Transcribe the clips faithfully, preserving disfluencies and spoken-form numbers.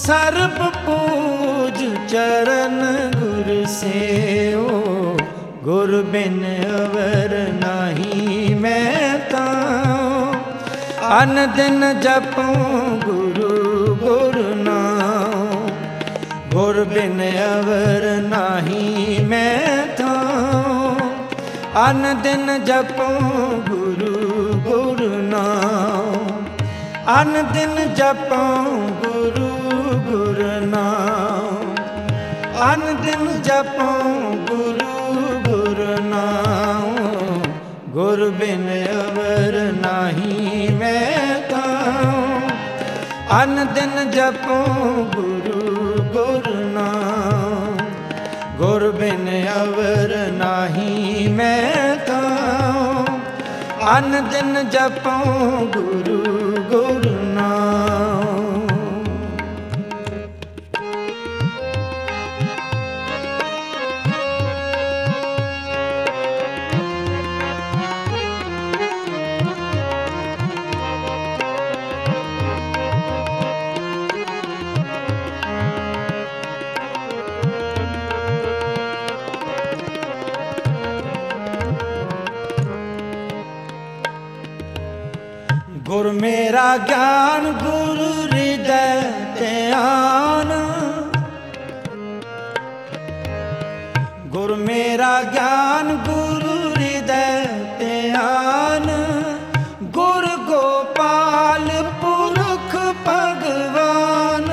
ਸਰਬ ਪੂਜ ਚਰਨ ਗੁਰ ਸੇਓ, ਗੁਰ ਬਿਨ ਅਵਰ ਨਾਹੀ ਮੈਂ ਤਾਂ। ਅਨ ਦਿਨ ਜਪਉ ਗੁਰੂ ਗੁਰ ਨਾਮ, ਗੁਰ ਬਿਨ ਅਵਰ ਨਾਹੀ ਮੈਂ ਤਾਂ। ਅਨ ਦਿਨ ਜਪਉ ਗੁਰੂ ਗੁਰ ਨਾਮ, ਅਨ ਦਿਨ ਜਪਉ ਗੁਰੂ ਗੁਰ ਨਾਮ। ਅਨ ਦਿਨ ਜਪਉ ਗੁਰੂ ਗੁਰ ਨਾਮ, ਗੁਰ ਬਿਨ ਅਵਰ ਨਾਹੀ ਮੈਂ ਤਾਂ। ਅਨ ਦਿਨ ਜਪਉ ਗੁਰੂ ਗੁਰ ਨਾਮ, ਗੁਰ ਬਿਨ ਅਵਰ ਨਾਹੀ ਮੈਂ ਤਾਂ। ਅਨ ਦਿਨ ਜਪਉ ਗੁਰੂ ਗੁਰ ਨਾਮ। ਗੁਰ ਮੇਰਾ ਗਿਆਨ ਗੁਰ ਹਿਰਦੈ ਧਿਆਨ, ਗੁਰ ਮੇਰਾ ਗਿਆਨ ਗੁਰ ਹਿਰਦੈ ਧਿਆਨ। ਗੁਰ ਗੋਪਾਲ ਪੁਰਖ ਭਗਵਾਨ,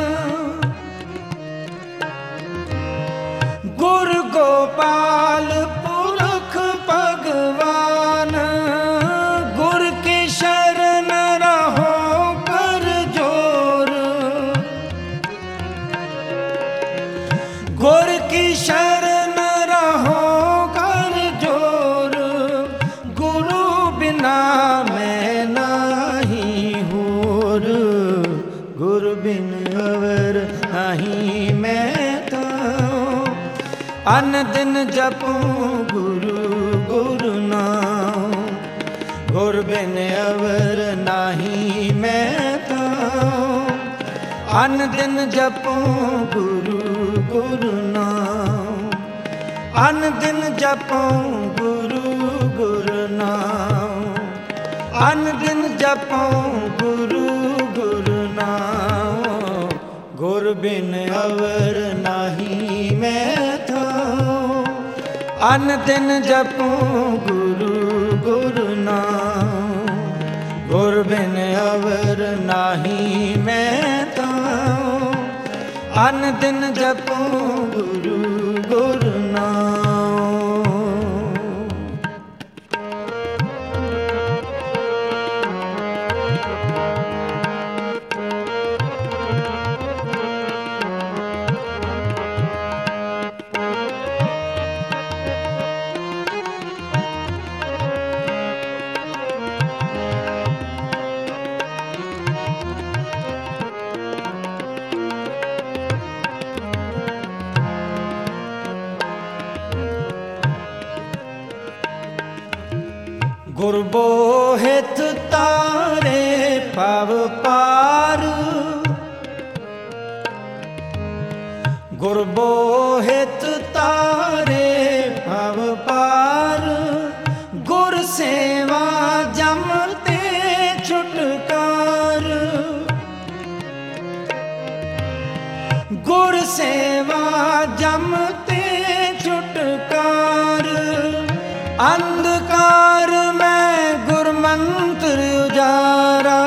ਗੁਰ ਗੋਪਾਲ ਪੁਰਖ ਭਗਵਾਨ। ਗੁਰ ਕੀ ਸ਼ਰਨ ਰਹੋ ਕਰ ਜੋਰ, ਗੁਰ ਕੀ ਸ਼ਰਨ ਰਹੋ ਕਰ ਜੋਰ। ਗੁਰੂ ਬਿਨਾ ਮੈਂ ਨਾਹੀ ਹੋਰ, ਗੁਰ ਬਿਨ ਅਵਰ ਨਾਹੀ ਮੈਂ ਤਾਂ। ਅਨ ਦਿਨ ਜਪਉ ਗੁਰੂ ਗੁਰ ਨਾਮ, ਗੁਰ ਬਿਨ ਅਵਰ ਨਾਹੀ ਮੈਂ ਤਾਂ। ਅਨ ਦਿਨ ਜਪਉ ਗੁਰੂ ਗੁਰ ਨਾਮ, ਅਨ ਦਿਨ ਜਪਉ ਗੁਰੂ ਗੁਰ ਨਾਮ। ਅਨ ਦਿਨ ਜਪਉ ਗੁਰੂ ਗੁਰ ਨਾਮ, ਗੁਰ ਬਿਨ ਅਵਰ ਨਾਹੀ ਮੈਂ ਤਾਂ। ਅਨ ਦਿਨ ਜਪਉ ਗੁਰੂ ਗੁਰ ਨਾਮ, ਗੁਰ ਬਿਨ ਅਵਰ ਨਾਹੀ ਮੈਂ ਤਾਂ। ਅਨ ਦਿਨ ਜਪਉ ਗੁਰੂ ਗੁਰ ਨਾਮ। ਗੁਰ ਬੋਹਿਤ ਤਾਰੇ ਭਵ ਪਾਰ, ਗੁਰ ਬੋਹਿਤ ਤਾਰੇ ਭਵ ਪਾਰ। ਗੁਰ ਸੇਵਾ ਜਮ ਤੇ ਛੁਟਕਾਰ, ਗੁਰ ਸੇਵਾ ਜਮ ਤੇ ਛੁਟਕਾਰ। ਅੰਧਕਾਰ ਮੈਂ ਗੁਰ ਮੰਤਰ ਉਜਾਰਾ,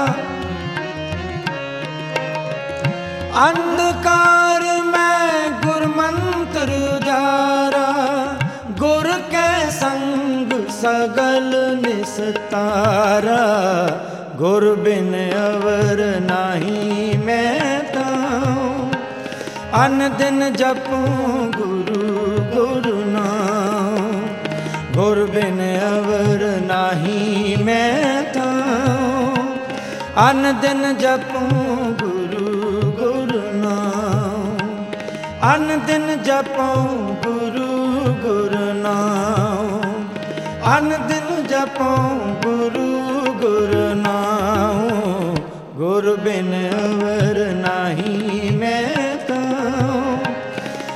ਅੰਧਕਾਰ ਮੈਂ ਗੁਰ ਮੰਤਰ ਉਜਾਰਾ। ਗੁਰ ਕੈ ਸੰਗ ਸਗਲ ਨਿਸਤਾਰਾ, ਗੁਰ ਬਿਨ ਅਵਰ ਨਾਹੀ ਮੈਂ ਤਾਂ। ਅਨ ਦਿਨ ਜਪਉ ਗੁਰੂ ਗੁਰ ਨਾਮ, ਗੁਰ ਬਿਨ ਅਵਰ ਨਾਹੀ ਮੈਂ ਤਾਂ। ਅਨ ਦਿਨ ਜਪਉ ਗੁਰੂ ਗੁਰ ਨਾਮ, ਅਨ ਦਿਨ ਜਪਉ ਗੁਰੂ ਗੁਰ ਨਾਮ। ਅਨ ਦਿਨ ਜਪਉ ਗੁਰੂ ਗੁਰ ਨਾਮ, ਗੁਰ ਬਿਨ ਅਵਰ ਨਾਹੀ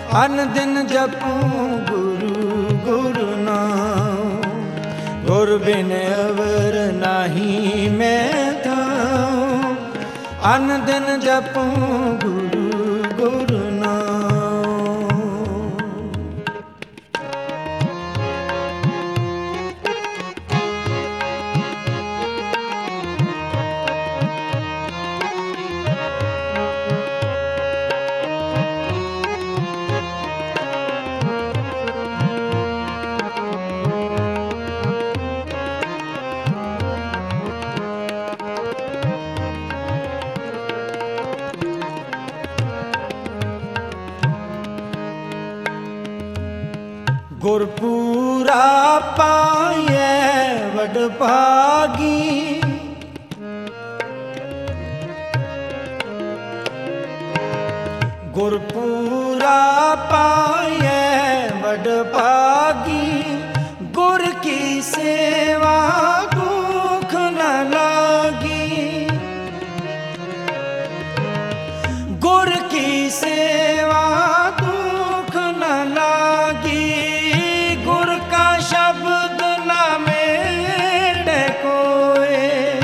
ਅਨ ਦਿਨ ਜਪੂੰ ਗੁਰੂ ਗੁਰੂ ਨਾਮ। ਗੁਰ ਬਿਨ ਅਵਰ ਨਾਹੀ ਮੈਂ ਥਾਉ, ਅਨ ਦਿਨ ਜਪੂੰ ਗੁਰੂ ਗੁਰੂ ਨਾਮ। ਗੁਰ ਪੂਰਾ ਪਾਇਐ ਵਡ ਭਾਗੀ, ਗੁਰ ਪੂਰਾ ਪਾਇਐ ਵਡ ਭਾਗੀ। ਗੁਰ ਕੀ ਸੇਵਾ ਦੁਖ ਨ ਲਾਗੀ, ਗੁਰ ਕੀ ਸੇਵਾ ਦੁਖ ਨ ਲਾਗੀ। ਗੁਰ ਕਾ ਸ਼ਬਦ ਨ ਮੇੜੈ ਕੋਇ,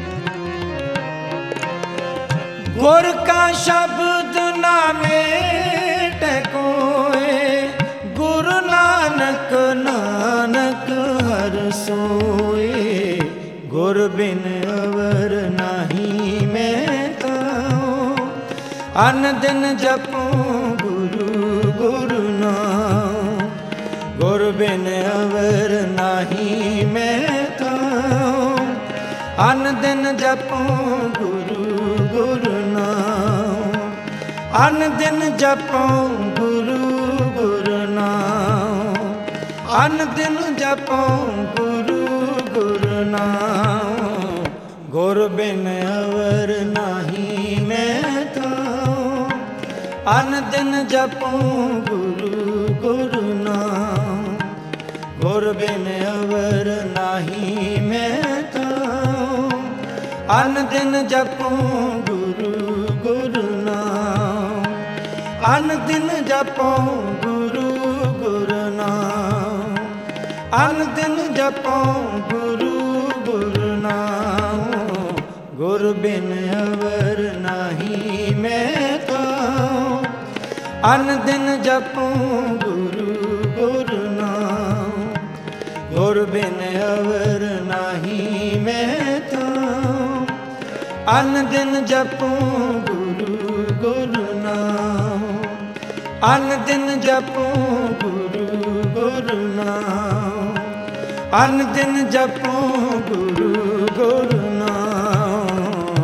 ਗੁਰ ਕਾ ਸ਼ਬਦ ਨ ਮੇਟੈ ਕੋਇ। ਗੁਰੂ ਨਾਨਕ ਨਾਨਕ ਹਰਿ ਸੋਇ, ਗੁਰ ਬਿਨ ਅਵਰ ਨਾਹੀ ਮੈਂ ਥਾਉ। ਅਨ ਦਿਨ ਜਪੂੰ ਗੁਰੂ ਗੁਰੂ ਨਾਮ। ਗੁਰ ਬਿਨ ਅਵਰ ਨਾਹੀ ਮੈਂ ਥਾਉ, ਅਨ ਦਿਨ ਜਪੂੰ ਗੁਰੂ ਗੁਰੂ ਨਾਮ। ਅਨ ਦਿਨ ਜਪੂੰ ਗੁਰੂ ਗੁਰੂ ਨਾਮ, ਅਨ ਦਿਨ ਜਪੂੰ ਗੁਰੂ ਗੁਰੂ ਨਾਮ। ਗੁਰ ਬਿਨ ਅਵਰ ਨਾਹੀ ਮੈਂ ਥਾਉ, ਅਨ ਦਿਨ ਜਪੂੰ ਗੁਰੂ ਗੁਰੂ ਨਾਮ। ਗੁਰ ਬਿਨ ਅਵਰ ਨਾਹੀ ਮੈਂ ਥਾਉ, ਅਨ ਦਿਨ ਜਪੂੰ ਗੁਰੂ ਗੁਰੂ ਨਾਮ। ਅਨ ਦਿਨ ਜਪੂੰ ਗੁਰੂ ਗੁਰੂ ਨਾਮ, ਅਨ ਦਿਨ ਜਪੂੰ ਗੁਰੂ ਗੁਰੂ ਨਾਮ। ਗੁਰ ਬਿਨ ਅਵਰ ਨਾਹੀ ਮੈਂ ਥਾਉ, ਅਨ ਦਿਨ ਜਪੂੰ ਗੁਰੂ ਗੁਰੂ ਨਾਮ। ਗੁਰ ਬਿਨ ਅਵਰ ਨਾਹੀ ਮੈਂ ਥਾਉ, ਅਨ ਦਿਨ ਜਪੂੰ ਗੁਰੂ ਗੁਰੂ ਨਾਮ। ਅਨ ਦਿਨ ਜਪੂੰ ਗੁਰੂ ਗੁਰੂ ਨਾਮ, ਅਨ ਦਿਨ ਜਪੂੰ ਗੁਰੂ ਗੁਰੂ ਨਾਮ।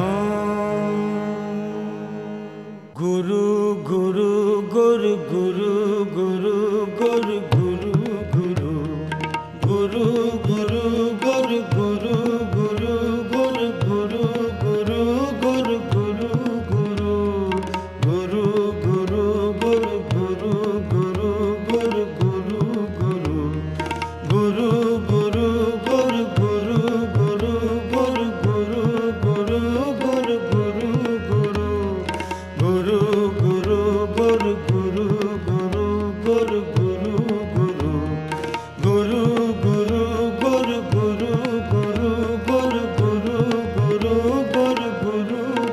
ਗੁਰੂ ਗੁਰੂ ਗੁਰ ਗੁਰੂ ਗੁਰੂ ਗੁਰ ਗੁਰੂ ਗੁਰੂ ਗੁਰੂ ਗੁਰੂ ਗੁਰ ਗੁਰੂ ਗੁਰੂ ਗੁਰ ਗੁਰੂ ਗੁਰੂ ਗੁਰ ਗੁਰੂ ਗੁਰੂ ਗੁਰੂ ਗੁਰੂ ਗੁਰ ਗੁਰੂ ਗੁਰੂ ਗੁਰ ਗੁਰੂ ਗੁਰੂ ਗੁਰੂ ਗੁਰੂ ਗੁਰ ਗੁਰੂ ਗੁਰੂ ਗੁਰ ਗੁਰੂ ਗੁਰੂ ਗੁਰ ਗੁਰੂ ਗੁਰੂ ਗੁਰੂ ਗੁਰ ਗੁਰੂ ਗੁਰੂ ਗੁਰ ਗੁਰੂ ਗੁਰੂ ਗੁਰੂ ਗੁਰੂ ਗੁਰ ਗੁਰੂ ਗੁਰੂ ਗੁਰ ਗੁਰੂ ਗੁਰੂ ਗੁਰ ਗੁਰੂ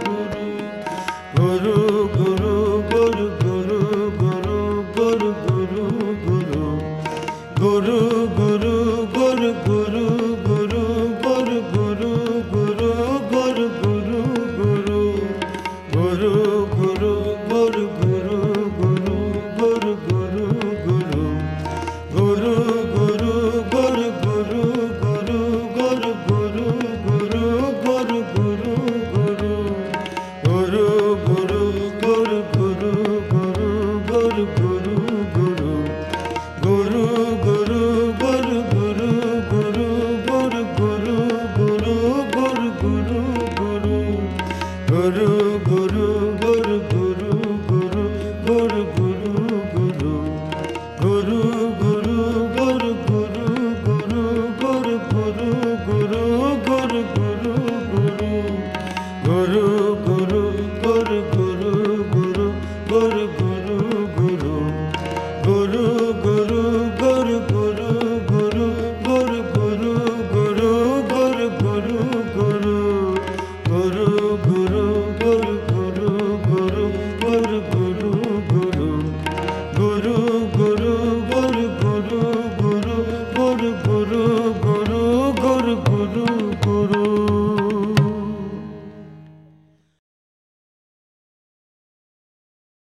ਗੁਰੂ ਗੁਰੂ ਗੁਰ ਗੁਰੂ ਗੁਰੂ ਗੁਰ ਗੁਰੂ ਗੁਰੂ ਗੁਰੂ ਗੁਰੂ ਗੁਰ ਗੁਰੂ ਗੁਰੂ ਗੁਰ ਗੁਰੂ ਗੁਰੂ ਗੁਰ ਗੁਰੂ ਗੁਰੂ ਗੁਰੂ ਗੁਰੂ ਗੁਰ ਗੁਰੂ ਗੁਰੂ ਗੁਰੂ ਗੁਰੂ ਗੁਰੂ ਗੁਰੂ ਗੁਰ ਗੁਰੂ ਗੁਰੂ ਗੁਰ ਗੁਰੂ ਗੁਰੂ ਗੁਰ ਗੁਰੂ ਗੁਰੂ ਗੁਰੂ ਗੁਰੂ ਗੁਰ ਗੁਰੂ ਗੁਰੂ ਗੁਰ ਗੁਰੂ ਗੁਰੂ ਗੁਰੂ ਗੁਰੂ ਗੁਰ ਗੁਰੂ ਗੁਰੂ ਗੁਰ ਗੁਰੂ ਗੁਰੂ ਗੁਰ ਗੁਰੂ ਗੁਰੂ ਗੁਰੂ ਗੁਰੂ ਗੁਰ ਗੁਰੂ ਗੁਰੂ ਗੁਰ ਗੁਰੂ ਗੁਰੂ ਗੁਰੂ ਗੁਰੂ ਗੁਰੂ ਗੁਰੂ ਗੁਰ ਗੁਰੂ ਗੁਰੂ ਗੁਰੂ ਗੁਰੂ ਗੁਰੂ ਗੁਰੂ ਗੁਰੂ